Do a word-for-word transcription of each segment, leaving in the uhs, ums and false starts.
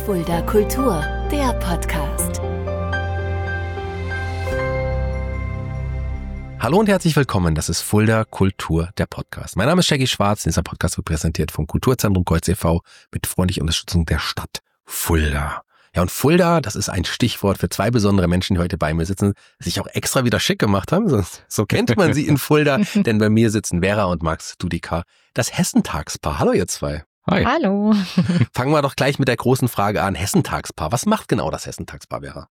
Fulda Kultur, der Podcast. Hallo und herzlich willkommen, das ist Fulda Kultur, der Podcast. Mein Name ist Shaggy Schwarz, dieser Podcast wird präsentiert vom Kulturzentrum Kreuz e V mit freundlicher Unterstützung der Stadt Fulda. Ja, und Fulda, das ist ein Stichwort für zwei besondere Menschen, die heute bei mir sitzen, die sich auch extra wieder schick gemacht haben. So, so kennt man sie in Fulda, denn bei mir sitzen Vera und Max Dudika, das Hessentagspaar. Hallo ihr zwei. Hi. Hallo. Fangen wir doch gleich mit der großen Frage an. Hessentagspaar. Was macht genau das Hessentagspaar, Vera?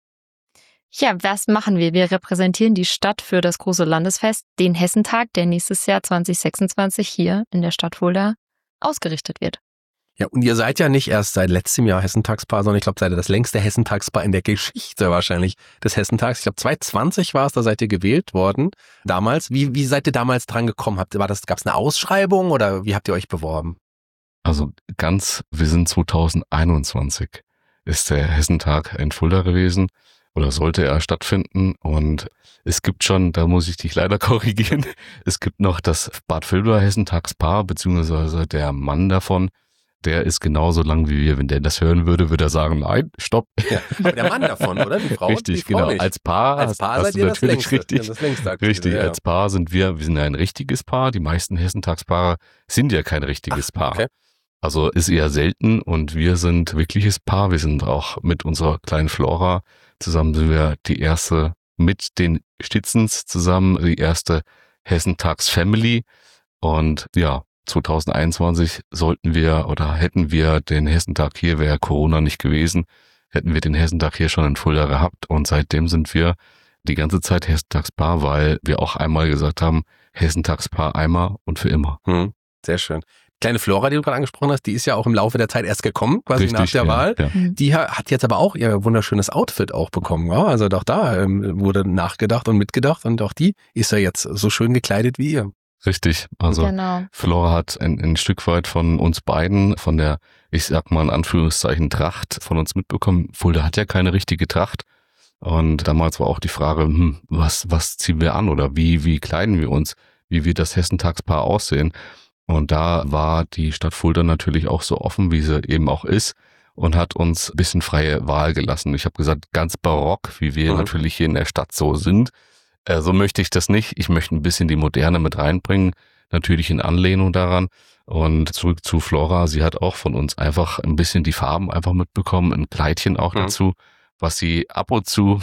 Ja, was machen wir? Wir repräsentieren die Stadt für das große Landesfest, den Hessentag, der nächstes Jahr zwanzig sechsundzwanzig hier in der Stadt Fulda ausgerichtet wird. Ja, und ihr seid ja nicht erst seit letztem Jahr Hessentagspaar, sondern ich glaube, seid ihr das längste Hessentagspaar in der Geschichte wahrscheinlich des Hessentags. Ich glaube, zwanzig zwanzig war es, da seid ihr gewählt worden damals. Wie, wie seid ihr damals dran gekommen? Habt, war das, gab es eine Ausschreibung oder wie habt ihr euch beworben? Also ganz, wir sind zwanzig einundzwanzig, ist der Hessentag in Fulda gewesen oder sollte er stattfinden und es gibt schon, da muss ich dich leider korrigieren, es gibt noch das Bad Vilbel Hessentagspaar, beziehungsweise der Mann davon, der ist genauso lang wie wir. Wenn der das hören würde, würde er sagen, nein, stopp. Ja, aber der Mann davon, oder? Die Frau, richtig, die Frau genau. Nicht. Als Paar, als Paar hast, seid hast ihr du das natürlich längste, richtig, das längste aktive, richtig. Ja. Als Paar sind wir, wir sind ja ein richtiges Paar. Die meisten Hessentagspaare sind ja kein richtiges Ach, Paar. okay. Also ist eher selten und wir sind wirkliches Paar. Wir sind auch mit unserer kleinen Flora zusammen sind wir die erste mit den Stitzens zusammen, die erste Hessentags-Family und ja, zwanzig einundzwanzig sollten wir oder hätten wir den Hessentag hier, wäre Corona nicht gewesen, hätten wir den Hessentag hier schon in Fulda gehabt und seitdem sind wir die ganze Zeit Hessentagspaar, weil wir auch einmal gesagt haben, Hessentagspaar einmal und für immer. Hm, sehr schön. Kleine Flora, die du gerade angesprochen hast, die ist ja auch im Laufe der Zeit erst gekommen, quasi Richtig, nach der ja, Wahl. ja. Die hat jetzt aber auch ihr wunderschönes Outfit auch bekommen. Ja? Also auch da ähm, wurde nachgedacht und mitgedacht und auch die ist ja jetzt so schön gekleidet wie ihr. Richtig, also Genau. Flora hat ein, ein Stück weit von uns beiden, von der, ich sag mal in Anführungszeichen, Tracht von uns mitbekommen. Fulda hat ja keine richtige Tracht und damals war auch die Frage, hm, was was ziehen wir an oder wie wie kleiden wir uns, wie wird das Hessentagspaar aussehen? Und da war die Stadt Fulda natürlich auch so offen, wie sie eben auch ist und hat uns ein bisschen freie Wahl gelassen. Ich habe gesagt, ganz barock, wie wir Mhm. natürlich hier in der Stadt so sind. Äh, so möchte ich das nicht. Ich möchte ein bisschen die Moderne mit reinbringen, natürlich in Anlehnung daran. Und zurück zu Flora, sie hat auch von uns einfach ein bisschen die Farben einfach mitbekommen, ein Kleidchen auch Mhm. dazu, was sie ab und zu,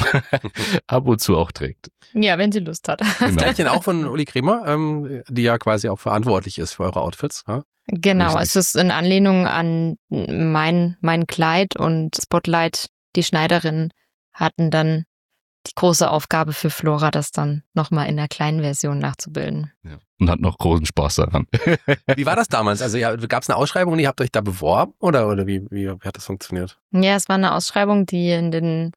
ab und zu auch trägt. Ja, wenn sie Lust hat. Das Genau. Kleidchen auch von Uli Kremer, ähm, die ja quasi auch verantwortlich ist für eure Outfits. Ja? Genau, Richtig. es ist in Anlehnung an mein, mein Kleid und Spotlight. Die Schneiderin hatten dann die große Aufgabe für Flora, das dann nochmal in der kleinen Version nachzubilden. Ja. Und hat noch großen Spaß daran. Wie war das damals? Also ja, gab es eine Ausschreibung und ihr habt euch da beworben oder, oder wie, wie, wie hat das funktioniert? Ja, es war eine Ausschreibung, die in den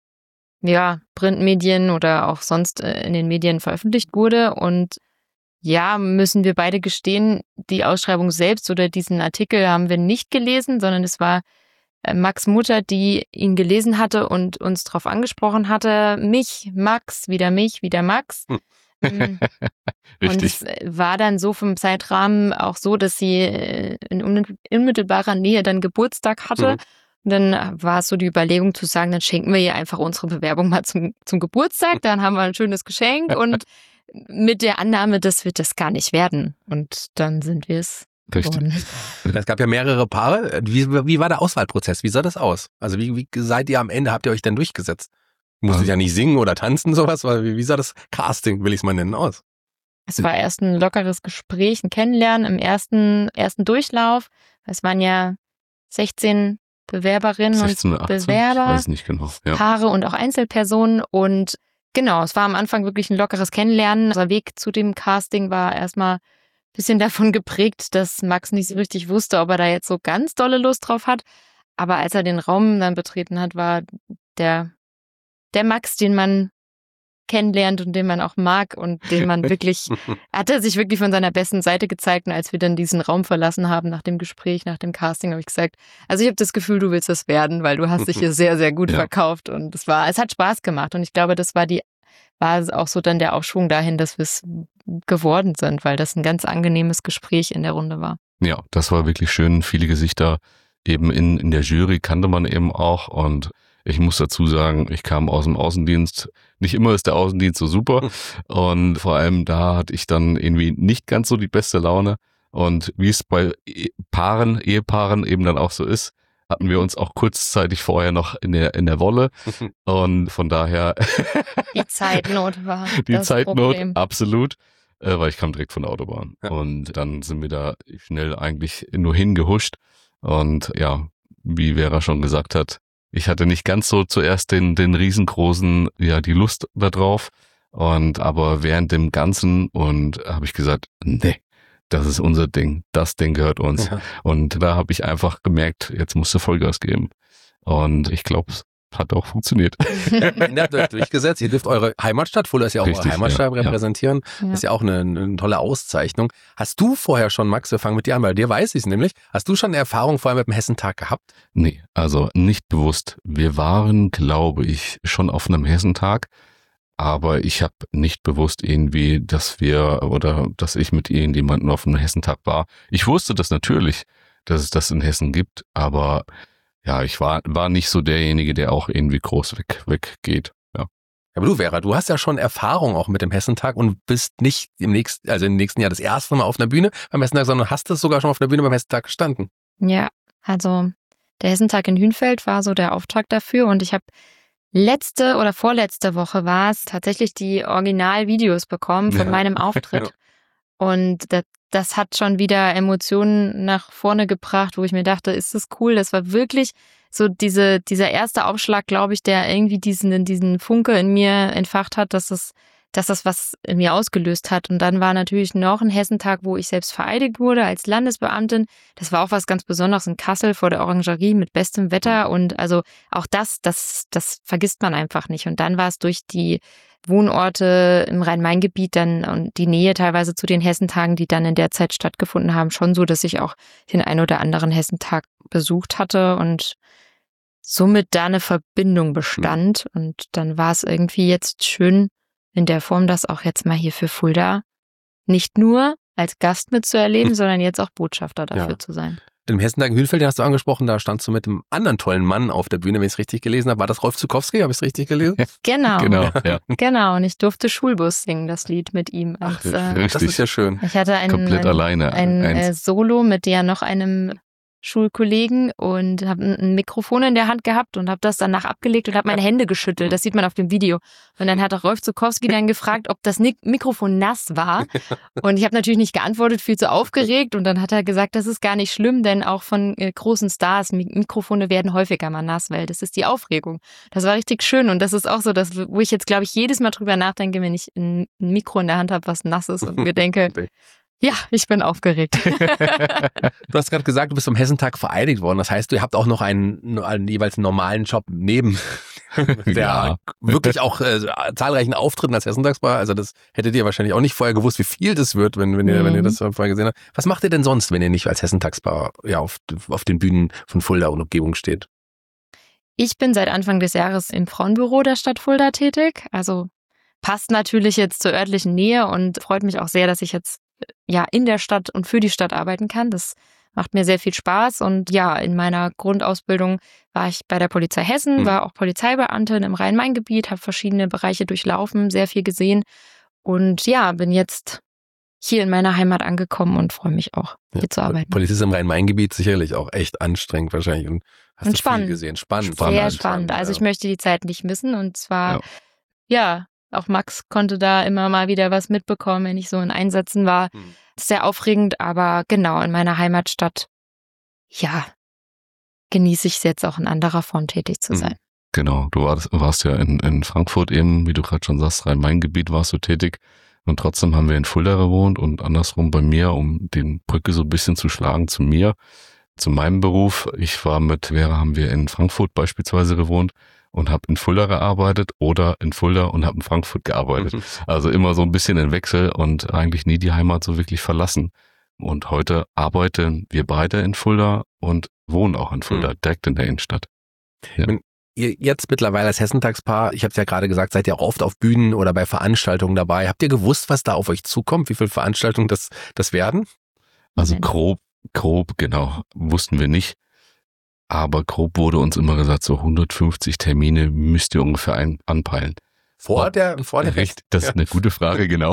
ja, Printmedien oder auch sonst äh, in den Medien veröffentlicht wurde. Und ja, müssen wir beide gestehen, die Ausschreibung selbst oder diesen Artikel haben wir nicht gelesen, sondern es war äh, Max' Mutter, die ihn gelesen hatte und uns darauf angesprochen hatte. Mich, Max, wieder mich, wieder Max. Hm. Mm. Und Richtig. es war dann so vom Zeitrahmen auch so, dass sie äh, in unmittel- unmittelbarer Nähe dann Geburtstag hatte. Mhm. Und dann war es so die Überlegung zu sagen, dann schenken wir ihr einfach unsere Bewerbung mal zum, zum Geburtstag. Dann haben wir ein schönes Geschenk und mit der Annahme, das wird das gar nicht werden. Und dann sind wir es Richtig. geworden. Es gab ja mehrere Paare. Wie, wie war der Auswahlprozess? Wie sah das aus? Also wie, wie seid ihr am Ende, habt ihr euch denn durchgesetzt? Musstet Also- ja nicht singen oder tanzen, sowas? Wie, wie sah das Casting, will ich es mal nennen, aus? Es war erst ein lockeres Gespräch, ein Kennenlernen im ersten, ersten Durchlauf. Es waren ja sechzehn Bewerberinnen sechzehn, und achtzehn, Bewerber. ich weiß nicht genau. Ja. Paare und auch Einzelpersonen. Und genau, es war am Anfang wirklich ein lockeres Kennenlernen. Unser Weg zu dem Casting war erstmal ein bisschen davon geprägt, dass Max nicht so richtig wusste, ob er da jetzt so ganz dolle Lust drauf hat. Aber als er den Raum dann betreten hat, war der, der Max, den man kennenlernt und den man auch mag und den man wirklich, hat er sich wirklich von seiner besten Seite gezeigt. Und als wir dann diesen Raum verlassen haben nach dem Gespräch, nach dem Casting, habe ich gesagt, also ich habe das Gefühl, du willst das werden, weil du hast dich hier sehr, sehr gut Ja. verkauft und es war, es hat Spaß gemacht und ich glaube, das war die, war auch so dann der Aufschwung dahin, dass wir es geworden sind, weil das ein ganz angenehmes Gespräch in der Runde war. Ja, das war wirklich schön. Viele Gesichter eben in, in der Jury kannte man eben auch und ich muss dazu sagen, ich kam aus dem Außendienst. Nicht immer ist der Außendienst so super und vor allem da hatte ich dann irgendwie nicht ganz so die beste Laune und wie es bei Paaren, Ehepaaren eben dann auch so ist, hatten wir uns auch kurzzeitig vorher noch in der in der Wolle und von daher die Zeitnot war die das Zeitnot Problem. Absolut, äh, weil ich kam direkt von der Autobahn Ja. und dann sind wir da schnell eigentlich nur hingehuscht und ja, wie Vera schon gesagt hat, ich hatte nicht ganz so zuerst den den riesengroßen, ja, die Lust da drauf und aber während dem Ganzen und habe ich gesagt, nee, das ist unser Ding, das Ding gehört uns. Ja. Und da habe ich einfach gemerkt, jetzt musst du Vollgas geben. Und ich glaube, es hat auch funktioniert. Ihr habt euch durchgesetzt. Ihr dürft eure Heimatstadt, Fulda ist ja auch Richtig, eure Heimatstadt, ja, repräsentieren. Ja. Das ist ja auch eine, eine tolle Auszeichnung. Hast du vorher schon, Max, wir fangen mit dir an, weil dir weiß ich es nämlich, hast du schon eine Erfahrung vorher mit dem Hessentag gehabt? Nee, also nicht bewusst. Wir waren, glaube ich, schon auf einem Hessentag, aber ich habe nicht bewusst irgendwie, dass wir oder dass ich mit irgendjemandem auf einem Hessentag war. Ich wusste das natürlich, dass es das in Hessen gibt, aber ja, ich war war nicht so derjenige, der auch irgendwie groß weg weggeht. Ja. Aber du, Vera, du hast ja schon Erfahrung auch mit dem Hessentag und bist nicht im nächsten, also im nächsten Jahr das erste Mal auf einer Bühne beim Hessentag, sondern hast es sogar schon auf einer Bühne beim Hessentag gestanden. Ja, also der Hessentag in Hünfeld war so der Auftakt dafür und ich habe letzte oder vorletzte Woche war es tatsächlich die Originalvideos bekommen von Ja. meinem Auftritt. Ja. Und das, das hat schon wieder Emotionen nach vorne gebracht, wo ich mir dachte, ist das cool? Das war wirklich so diese, dieser erste Aufschlag, glaube ich, der irgendwie diesen, diesen Funke in mir entfacht hat, dass es, dass das was in mir ausgelöst hat. Und dann war natürlich noch ein Hessentag, wo ich selbst vereidigt wurde als Landesbeamtin. Das war auch was ganz Besonderes in Kassel vor der Orangerie mit bestem Wetter. Und also auch das, das, das vergisst man einfach nicht. Und dann war es durch die Wohnorte im Rhein-Main-Gebiet dann und die Nähe teilweise zu den Hessentagen, die dann in der Zeit stattgefunden haben, schon so, dass ich auch den ein oder anderen Hessentag besucht hatte und somit da eine Verbindung bestand. Und dann war es irgendwie jetzt schön, in der Form, das auch jetzt mal hier für Fulda nicht nur als Gast mitzuerleben, sondern jetzt auch Botschafter dafür Ja. zu sein. Im Hessentag in Hünfeld, den hast du angesprochen, da standst du mit einem anderen tollen Mann auf der Bühne, wenn ich es richtig gelesen habe. War das Rolf Zukowski? Habe ich es richtig gelesen? Genau, Genau, ja. genau. Und ich durfte Schulbus singen, das Lied mit ihm. Ach, Als, äh, Das ist ja schön. ich hatte ein, Komplett ein, alleine. ein Eins. äh, Solo mit ja noch einem Schulkollegen und habe ein, ein Mikrofon in der Hand gehabt und habe das danach abgelegt und habe meine Hände geschüttelt. Das sieht man auf dem Video. Und dann hat auch Rolf Zukowski dann gefragt, ob das Nik- Mikrofon nass war. Und ich habe natürlich nicht geantwortet, viel zu aufgeregt. Und dann hat er gesagt, das ist gar nicht schlimm, denn auch von äh, großen Stars, Mik- Mikrofone werden häufiger mal nass, weil das ist die Aufregung. Das war richtig schön und das ist auch so, dass, wo ich jetzt, glaube ich, jedes Mal drüber nachdenke, wenn ich ein, ein Mikro in der Hand habe, was nass ist und mir denke, ja, ich bin aufgeregt. Du hast gerade gesagt, du bist am Hessentag vereidigt worden. Das heißt, du habt auch noch einen, einen jeweils normalen Job neben der Ja. wirklich auch äh, zahlreichen Auftritten als Hessentagsbar. Also das hättet ihr wahrscheinlich auch nicht vorher gewusst, wie viel das wird, wenn, wenn, ihr, Mhm. wenn ihr das vorher gesehen habt. Was macht ihr denn sonst, wenn ihr nicht als Hessentagsbar ja, auf, auf den Bühnen von Fulda und Umgebung steht? Ich bin seit Anfang des Jahres im Frauenbüro der Stadt Fulda tätig. Also passt natürlich jetzt zur örtlichen Nähe und freut mich auch sehr, dass ich jetzt ja in der Stadt und für die Stadt arbeiten kann. Das macht mir sehr viel Spaß. Und ja, in meiner Grundausbildung war ich bei der Polizei Hessen, Mhm. war auch Polizeibeamtin im Rhein-Main-Gebiet, habe verschiedene Bereiche durchlaufen, sehr viel gesehen. Und ja, bin jetzt hier in meiner Heimat angekommen und freue mich auch, hier Ja, zu arbeiten. Polizist im Rhein-Main-Gebiet sicherlich auch echt anstrengend wahrscheinlich. Und hast Und du spannend. viel gesehen. Spannend. Sehr spannend. Also ich möchte die Zeit nicht missen. Und zwar, Ja. ja, auch Max konnte da immer mal wieder was mitbekommen, wenn ich so in Einsätzen war. Hm. Sehr aufregend, aber genau, in meiner Heimatstadt, ja, genieße ich es jetzt auch in anderer Form tätig zu Mhm. sein. Genau, du warst, warst ja in, in Frankfurt eben, wie du gerade schon sagst, Rhein-Main-Gebiet warst du tätig. Und trotzdem haben wir in Fulda gewohnt und andersrum bei mir, um den Brücke so ein bisschen zu schlagen zu mir, zu meinem Beruf. Ich war mit Vera, haben wir in Frankfurt beispielsweise gewohnt und habe in Fulda gearbeitet oder in Fulda und habe in Frankfurt gearbeitet. Mhm. Also immer so ein bisschen in Wechsel und eigentlich nie die Heimat so wirklich verlassen. Und heute arbeiten wir beide in Fulda und wohnen auch in Fulda, direkt in der Innenstadt. Ja. Wenn ihr jetzt mittlerweile als Hessentagspaar, ich habe es ja gerade gesagt, seid ihr auch oft auf Bühnen oder bei Veranstaltungen dabei. Habt ihr gewusst, was da auf euch zukommt? Wie viele Veranstaltungen das, das werden? Also Nein. grob, grob, genau, wussten wir nicht. aber grob wurde uns immer gesagt, so hundertfünfzig Termine müsst ihr ungefähr ein, anpeilen. Vor der, vor der Richtig, das ist eine gute Frage, genau.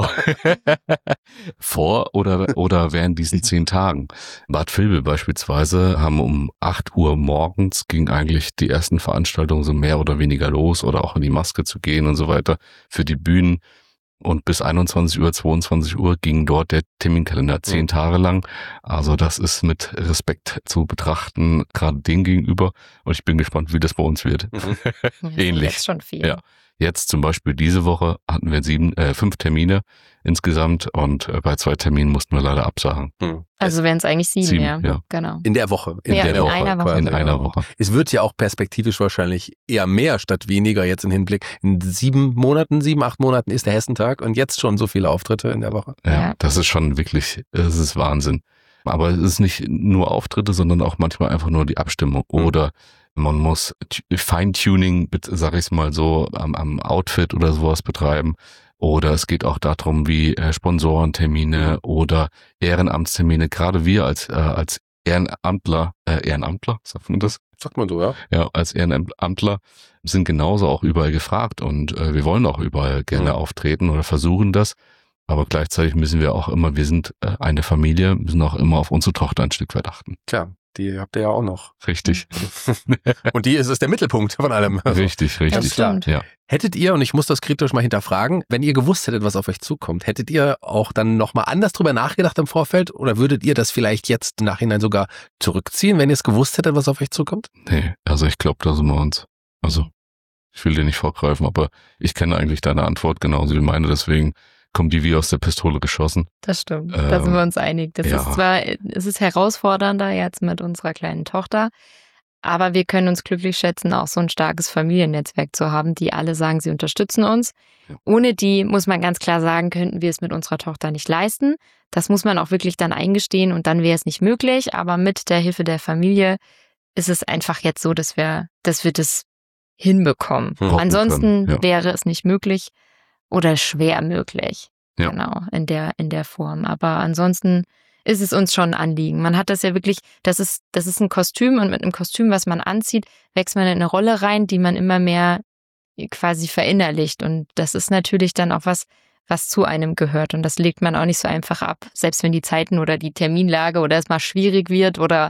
Vor oder, oder während diesen zehn Tagen. Bad Vilbel beispielsweise haben um acht Uhr morgens ging eigentlich die ersten Veranstaltungen so mehr oder weniger los oder auch in die Maske zu gehen und so weiter für die Bühnen. Und bis einundzwanzig Uhr, zweiundzwanzig Uhr ging dort der Terminkalender zehn mhm. Tage lang. Also das ist mit Respekt zu betrachten, gerade dem gegenüber. Und ich bin gespannt, wie das bei uns wird. Mhm. Ähnlich. Das ist schon viel. Ja. Jetzt zum Beispiel diese Woche hatten wir sieben, äh, fünf Termine insgesamt und äh, bei zwei Terminen mussten wir leider absagen. Hm. Also wären es eigentlich sieben, sieben ja. ja. Genau. In der Woche. In, ja, der in Woche, einer Woche. In einer Woche. Es wird ja auch perspektivisch wahrscheinlich eher mehr statt weniger jetzt im Hinblick. In sieben Monaten, sieben, acht Monaten ist der Hessentag und jetzt schon so viele Auftritte in der Woche. Ja, ja. Das ist schon wirklich, es ist Wahnsinn. Aber es ist nicht nur Auftritte, sondern auch manchmal einfach nur die Abstimmung mhm. oder man muss Feintuning, sag ich mal so, am, am Outfit oder sowas betreiben. Oder es geht auch darum, wie äh, Sponsorentermine oder Ehrenamtstermine. Gerade wir als äh, als Ehrenamtler, äh, Ehrenamtler, sagt man das? Sagt man so, ja. Ja, als Ehrenamtler sind genauso auch überall gefragt und äh, wir wollen auch überall gerne mhm. auftreten oder versuchen das. Aber gleichzeitig müssen wir auch immer, wir sind äh, eine Familie, müssen auch immer auf unsere Tochter ein Stück weit achten. Klar. Die habt ihr ja auch noch. Richtig. Und die ist es der Mittelpunkt von allem. Also, richtig, richtig. Klar. Ja. Hättet ihr, und ich muss das kritisch mal hinterfragen, wenn ihr gewusst hättet, was auf euch zukommt, hättet ihr auch dann nochmal anders drüber nachgedacht im Vorfeld oder würdet ihr das vielleicht jetzt im Nachhinein sogar zurückziehen, wenn ihr es gewusst hättet, was auf euch zukommt? Nee, also ich glaube, da sind wir uns. Also ich will dir nicht vorgreifen, aber ich kenne eigentlich deine Antwort genauso wie meine, deswegen kommen die wie aus der Pistole geschossen. Das stimmt, ähm, da sind wir uns einig. Das ja. ist zwar, es ist herausfordernder jetzt mit unserer kleinen Tochter, aber wir können uns glücklich schätzen, auch so ein starkes Familiennetzwerk zu haben, die alle sagen, sie unterstützen uns. Ja. Ohne die, muss man ganz klar sagen, könnten wir es mit unserer Tochter nicht leisten. Das muss man auch wirklich dann eingestehen und dann wäre es nicht möglich. Aber mit der Hilfe der Familie ist es einfach jetzt so, dass wir, dass wir das hinbekommen. Hm. Ansonsten ja. wäre es nicht möglich. Oder schwer möglich, ja. genau, in der, in der Form. Aber ansonsten ist es uns schon ein Anliegen. Man hat das ja wirklich, das ist, das ist ein Kostüm und mit einem Kostüm, was man anzieht, wächst man in eine Rolle rein, die man immer mehr quasi verinnerlicht. Und das ist natürlich dann auch was, was zu einem gehört. Und das legt man auch nicht so einfach ab, selbst wenn die Zeiten oder die Terminlage oder es mal schwierig wird oder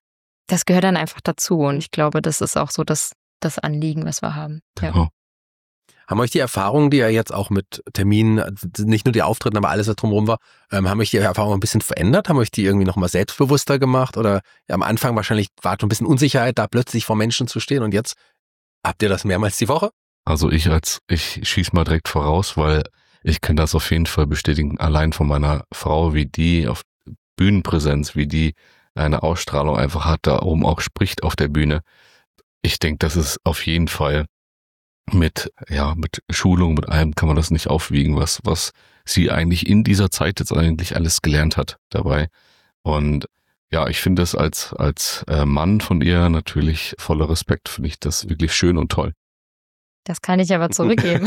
das gehört dann einfach dazu. Und ich glaube, das ist auch so das, das Anliegen, was wir haben. Ja. Genau. Haben euch die Erfahrungen, die ja jetzt auch mit Terminen, nicht nur die Auftritte, aber alles, was drumherum war, ähm, haben euch die Erfahrungen ein bisschen verändert? Haben euch die irgendwie nochmal selbstbewusster gemacht? Oder ja, am Anfang wahrscheinlich war schon ein bisschen Unsicherheit, da plötzlich vor Menschen zu stehen und jetzt habt ihr das mehrmals die Woche? Also ich als, ich schieß mal direkt voraus, weil ich kann das auf jeden Fall bestätigen, allein von meiner Frau, wie die auf Bühnenpräsenz, wie die eine Ausstrahlung einfach hat, da oben auch spricht auf der Bühne. Ich denke, das ist auf jeden Fall mit, ja, mit Schulung, mit allem kann man das nicht aufwiegen, was, was sie eigentlich in dieser Zeit jetzt eigentlich alles gelernt hat dabei. Und ja, ich finde das als, als Mann von ihr natürlich voller Respekt, finde ich das wirklich schön und toll. Das kann ich aber zurückgeben.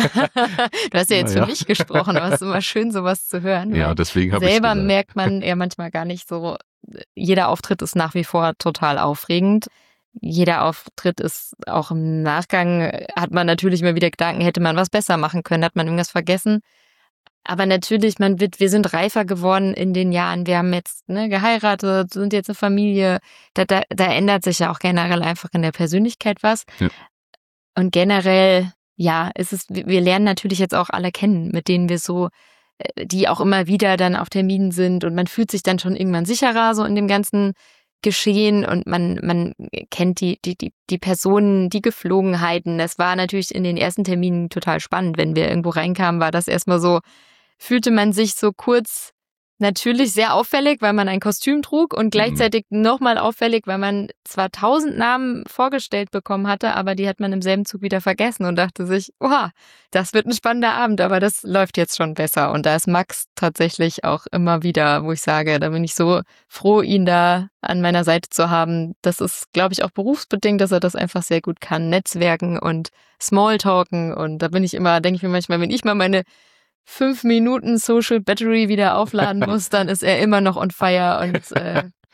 Du hast ja jetzt naja. für mich gesprochen, aber es ist immer schön, sowas zu hören. Ja, deswegen habe ich selber merkt man ja manchmal gar nicht so, jeder Auftritt ist nach wie vor total aufregend. Jeder Auftritt ist auch im Nachgang, hat man natürlich immer wieder Gedanken, hätte man was besser machen können, hat man irgendwas vergessen. Aber natürlich, man wird, wir sind reifer geworden in den Jahren. Wir haben jetzt ne, geheiratet, sind jetzt eine Familie. Da, da, da ändert sich ja auch generell einfach in der Persönlichkeit was. Ja. Und generell, ja, ist es, wir lernen natürlich jetzt auch alle kennen, mit denen wir so, die auch immer wieder dann auf Terminen sind und man fühlt sich dann schon irgendwann sicherer so in dem ganzen Geschehen und man man kennt die die die die Personen, die Geflogenheiten. Das war natürlich in den ersten Terminen total spannend, wenn wir irgendwo reinkamen, war das erstmal so, fühlte man sich so kurz natürlich sehr auffällig, weil man ein Kostüm trug und gleichzeitig mhm. nochmal auffällig, weil man zwar tausend Namen vorgestellt bekommen hatte, aber die hat man im selben Zug wieder vergessen und dachte sich, oha, das wird ein spannender Abend, aber das läuft jetzt schon besser. Und da ist Max tatsächlich auch immer wieder, wo ich sage, da bin ich so froh, ihn da an meiner Seite zu haben. Das ist, glaube ich, auch berufsbedingt, dass er das einfach sehr gut kann, Netzwerken und Smalltalken. Und da bin ich immer, denke ich mir manchmal, wenn ich mal meine fünf Minuten Social Battery wieder aufladen muss, dann ist er immer noch on fire und äh,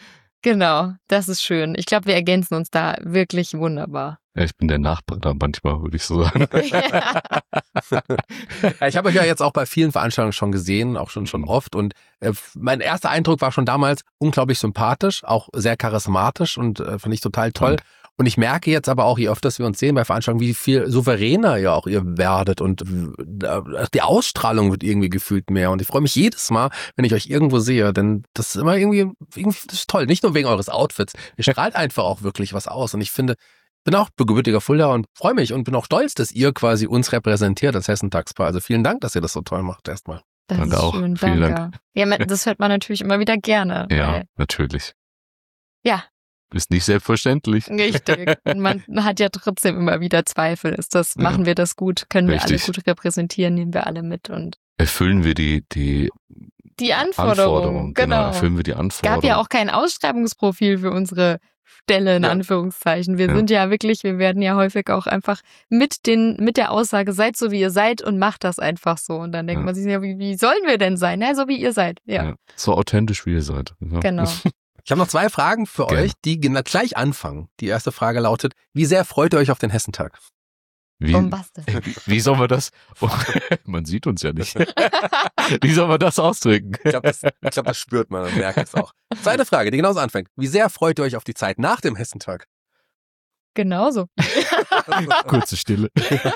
Genau, das ist schön. Ich glaube, wir ergänzen uns da wirklich wunderbar. Ja, ich bin der Nachbrenner manchmal, würde ich so sagen. Ja. Ja, ich habe euch ja jetzt auch bei vielen Veranstaltungen schon gesehen, auch schon schon oft. Und äh, mein erster Eindruck war schon damals unglaublich sympathisch, auch sehr charismatisch und äh, fand ich total toll. Danke. Und ich merke jetzt aber auch, je öfter wir uns sehen bei Veranstaltungen, wie viel souveräner ja auch ihr werdet und äh, die Ausstrahlung wird irgendwie gefühlt mehr. Und ich freue mich jedes Mal, wenn ich euch irgendwo sehe, denn das ist immer irgendwie, irgendwie das ist toll. Nicht nur wegen eures Outfits, ihr strahlt einfach auch wirklich was aus. Und ich finde, bin auch gebürtiger Fulda und freue mich und bin auch stolz, dass ihr quasi uns repräsentiert als Hessentagspaar. Also vielen Dank, dass ihr das so toll macht erstmal. Das Danke ist auch. schön, Vielen danke. Dank. Ja, man- das hört man natürlich immer wieder gerne. Ja, weil- natürlich. Ja, Ist nicht selbstverständlich. richtig. Und man hat ja trotzdem immer wieder Zweifel. Ist das, Ja. machen wir das gut? Können wir Richtig. alle gut repräsentieren? Nehmen wir alle mit? Und Erfüllen wir die, die die Anforderungen, Anforderungen. genau. Erfüllen wir die Es Anforderungen. gab ja auch kein Ausschreibungsprofil für unsere Stelle, in Ja. Anführungszeichen. Wir Ja. sind ja wirklich, wir werden ja häufig auch einfach mit den, mit der Aussage, seid so wie ihr seid und macht das einfach so. Und dann denkt Ja. man sich, ja, wie, wie sollen wir denn sein? Na, so wie ihr seid. Ja, Ja. So authentisch, wie ihr seid. Ja. genau. Ich habe noch zwei Fragen für Gerne. euch, die gena- gleich anfangen. Die erste Frage lautet, wie sehr freut ihr euch auf den Hessentag? Wie, Um was denn? wie soll man das? Oh, man sieht uns ja nicht. Wie soll man das ausdrücken? Ich glaube, das, ich glaub, das spürt man und merkt es auch. Zweite Frage, die genauso anfängt. Wie sehr freut ihr euch auf die Zeit nach dem Hessentag? Genauso. Kurze Stille.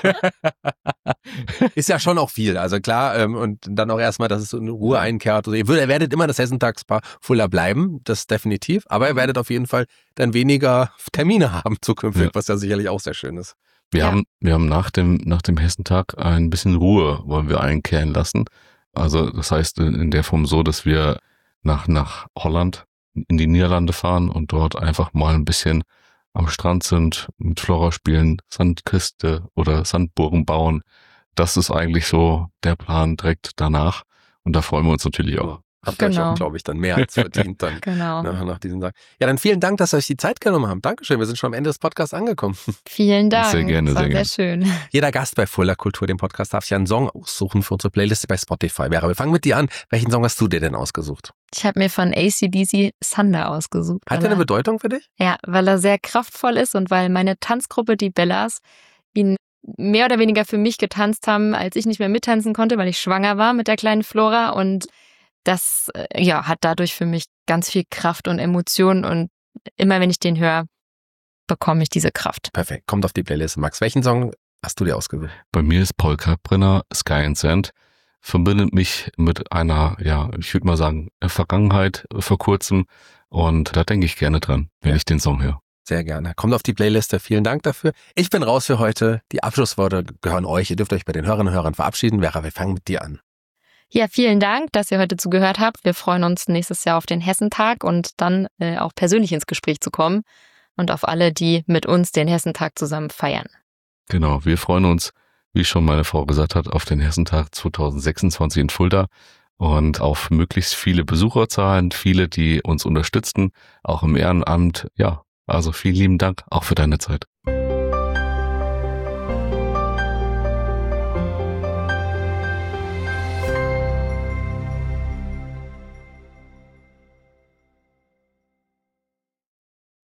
Ist ja schon auch viel. Also klar, ähm, und dann auch erstmal, dass es so in Ruhe einkehrt. Also ihr würdet- ihr werdet immer das Hessentagspaar Fulda bleiben, das definitiv. Aber ihr werdet auf jeden Fall dann weniger Termine haben zukünftig, Ja. was ja sicherlich auch sehr schön ist. Wir Ja. haben, wir haben nach dem, nach dem Hessentag ein bisschen Ruhe wollen wir einkehren lassen. Also, das heißt in, in der Form so, dass wir nach, nach Holland in die Niederlande fahren und dort einfach mal ein bisschen am Strand sind, mit Flora spielen, Sandkiste oder Sandburgen bauen. Das ist eigentlich so der Plan direkt danach. Und da freuen wir uns natürlich auch. Habt ihr euch Genau. auch, glaube ich, dann mehr als verdient dann. Genau. Nach, nach diesem Tag. Ja, dann vielen Dank, dass ihr euch die Zeit genommen habt. Dankeschön, wir sind schon am Ende des Podcasts angekommen. Vielen Dank. Sehr gerne, das war sehr sehr gerne. schön. Jeder Gast bei Fulda Kultur, dem Podcast, darf sich einen Song aussuchen für unsere Playlist bei Spotify. Vera, wir fangen mit dir an. Welchen Song hast du dir denn ausgesucht? Ich habe mir von A C D C Thunder ausgesucht. Hat weil der eine er- Bedeutung für dich? Ja, weil er sehr kraftvoll ist und weil meine Tanzgruppe, die Bellas, ihn mehr oder weniger für mich getanzt haben, als ich nicht mehr mittanzen konnte, weil ich schwanger war mit der kleinen Flora. Und das äh, ja, hat dadurch für mich ganz viel Kraft und Emotionen. Und immer wenn ich den höre, bekomme ich diese Kraft. Perfekt, kommt auf die Playlist. Max, welchen Song hast du dir ausgesucht? Bei mir ist Paul Kalkbrenner Sky and Sand. Verbindet mich mit einer, ja, ich würde mal sagen, Vergangenheit vor kurzem. Und da denke ich gerne dran, wenn Ja. ich den Song höre. Sehr gerne. Kommt auf die Playliste. Vielen Dank dafür. Ich bin raus für heute. Die Abschlussworte gehören euch. Ihr dürft euch bei den Hörerinnen und Hörern verabschieden. Vera, wir fangen mit dir an. Ja, vielen Dank, dass ihr heute zugehört habt. Wir freuen uns nächstes Jahr auf den Hessentag und dann äh, auch persönlich ins Gespräch zu kommen und auf alle, die mit uns den Hessentag zusammen feiern. Genau, wir freuen uns, wie schon meine Frau gesagt hat, auf den Hessentag zwanzig sechsundzwanzig in Fulda und auf möglichst viele Besucherzahlen, viele, die uns unterstützen, auch im Ehrenamt. Ja, also vielen lieben Dank auch für deine Zeit.